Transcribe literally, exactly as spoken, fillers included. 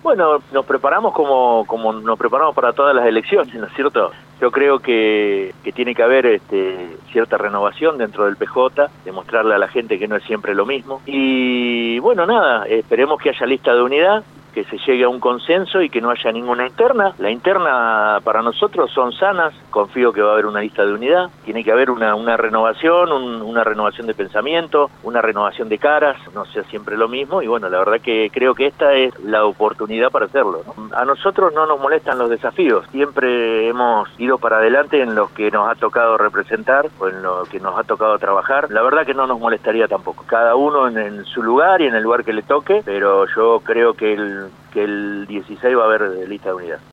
Bueno, nos preparamos como, como nos preparamos para todas las elecciones, ¿no es cierto? Yo creo que, que tiene que haber este, cierta renovación dentro del P J, demostrarle a la gente que no es siempre lo mismo. Y bueno, nada, esperemos que haya lista de unidad, que se llegue a un consenso y que no haya ninguna interna. La interna para nosotros son sanas, confío que va a haber una lista de unidad, tiene que haber una, una renovación, un, una renovación de pensamiento, una renovación de caras, no sea siempre lo mismo, y bueno, la verdad que creo que esta es la oportunidad para hacerlo, ¿no? A nosotros no nos molestan los desafíos, siempre hemos ido para adelante en los que nos ha tocado representar o en lo que nos ha tocado trabajar, la verdad que no nos molestaría tampoco, cada uno en, en su lugar y en el lugar que le toque, pero yo creo que el que el dieciséis va a haber lista de unidad.